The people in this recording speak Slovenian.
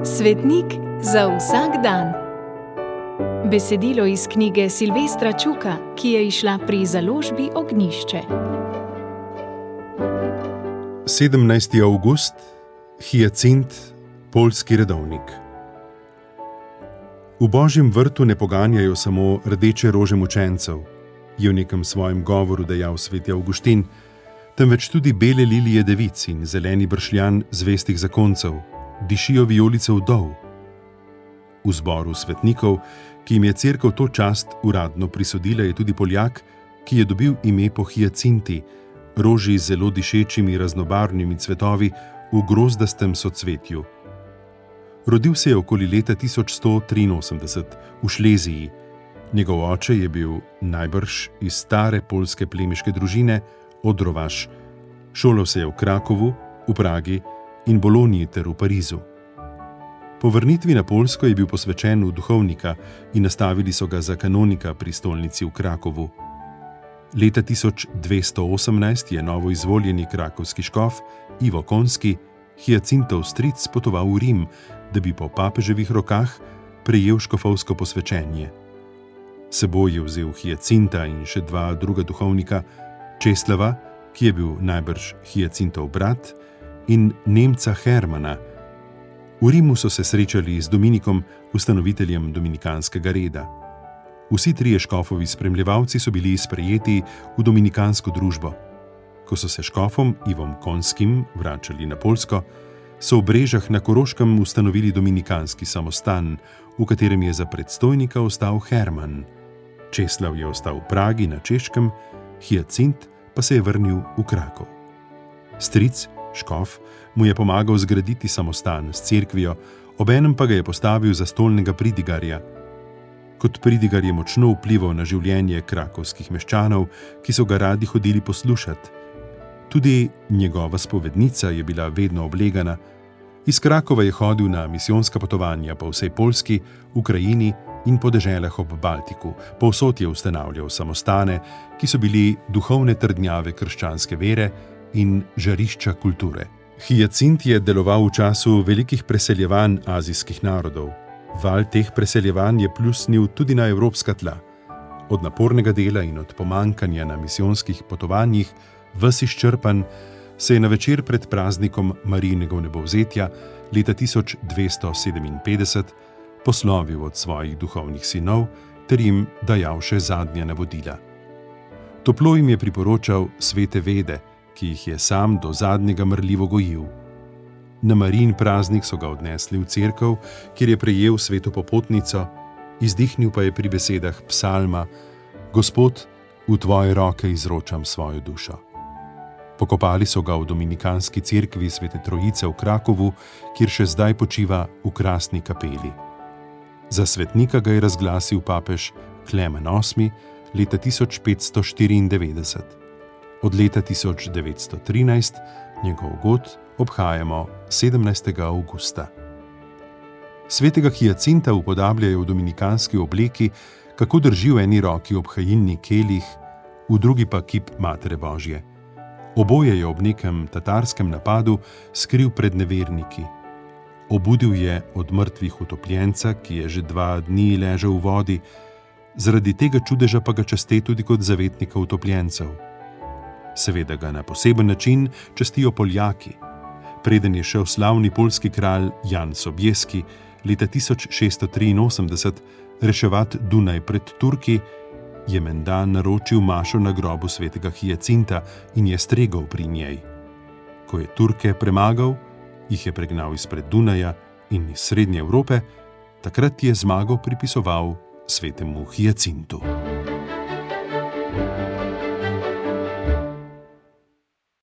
Svetnik za vsak dan. Besedilo iz knjige Silvestra Čuka, ki je izšla pri založbi Ognjišče. 17. avgust, Hijacint, poljski redovnik. V Božjem vrtu ne poganjajo samo rdeče rože mučencev, je v nekem svojem govoru dejal sveti Avguštin, temveč tudi bele lilije devic in zeleni bršljan zvestih zakoncev, dišijo vijolice vdov. V zboru svetnikov, ki jim je cerkev to čast uradno prisodila, je tudi Poljak, ki je dobil ime po hijacinti, roži z zelo dišečimi raznobarvnimi cvetovi v grozdastem socvetju. Rodil se je okoli leta 1183 v Šleziji. Njegov oče je bil najbrž iz stare poljske plemiške družine Odrovaš. Šolal se je v Krakovu, v Pragi in Boloniji ter v Parizu. Po vrnitvi na Poljsko je bil posvečen v duhovnika in nastavili so ga za kanonika pri stolnici v Krakovu. Leta 1218 je novo izvoljeni krakovski škof Ivo Konski, Hijacintov stric, potoval v Rim, da bi po papeževih rokah prejel škofovsko posvečenje. S seboj je vzel Hijacinta in še dva druga duhovnika, Česlava, ki je bil najbrž Hijacintov brat, in Nemca Hermana. V Rimu so se srečali z Dominikom, ustanoviteljem dominikanskega reda. Vsi trije škofovi spremljevalci so bili sprejeti v dominikansko družbo. Ko so se škofom Ivom Konskim vračali na Poljsko, so v Brežah na Koroškem ustanovili dominikanski samostan, v katerem je za predstojnika ostal Herman. Česlav je ostal v Pragi na Češkem, Hijacint pa se je vrnil v Krakov. Stric, škof, mu je pomagal zgraditi samostan s cerkvijo, obenem pa ga je postavil za stolnega pridigarja. Kot pridigar je močno vplival na življenje krakovskih meščanov, ki so ga radi hodili poslušati. Tudi njegova spovednica je bila vedno oblegana. Iz Krakova je hodil na misijonska potovanja po vsej Poljski, Ukrajini in po deželah ob Baltiku. Povsod je ustanavljal samostane, ki so bili duhovne trdnjave krščanske vere in žarišča kulture. Hijacint je deloval v času velikih preseljevanj azijskih narodov. Val teh preseljevanj je pljusnil tudi na evropska tla. Od napornega dela in od pomankanja na misijonskih potovanjih, ves izčrpan, se je na večer pred praznikom Marijinega vnebovzetja leta 1257 poslovil od svojih duhovnih sinov ter jim dajal še zadnja navodila. Toplo jim je priporočal svete vede, ki jih je sam do zadnjega mrljivo gojil. Na Marijin praznik so ga odnesli v cerkev, kjer je prejel sveto popotnico, izdihnil pa je pri besedah psalma: Gospod, v tvoje roke izročam svojo dušo. Pokopali so ga v dominikanski cerkvi Svete Trojice v Krakovu, kjer še zdaj počiva v krasni kapeli. Za svetnika ga je razglasil papež Klemen VIII leta 1594. Od leta 1913 njegov god obhajamo 17. avgusta. Svetega Hijacinta upodabljajo v dominikanski obleki, kako drži v eni roki obhajilni kelih, v drugi pa kip Matere Božje. Oboje je ob nekem tatarskem napadu skril pred neverniki. Obudil je od mrtvih utopljenca, ki je že 2 dni ležal v vodi, zaradi tega čudeža pa ga časti tudi kot zavetnika utopljencev. Seveda ga na poseben način častijo Poljaki. Preden je šel slavni poljski kralj Jan Sobieski leta 1683 reševat Dunaj pred Turki, je menda naročil mašo na grobu svetega Hijacinta in je stregel pri njej. Ko je Turke premagal, jih je pregnal izpred Dunaja in iz Srednje Evrope, takrat je zmago pripisoval svetemu Hijacintu.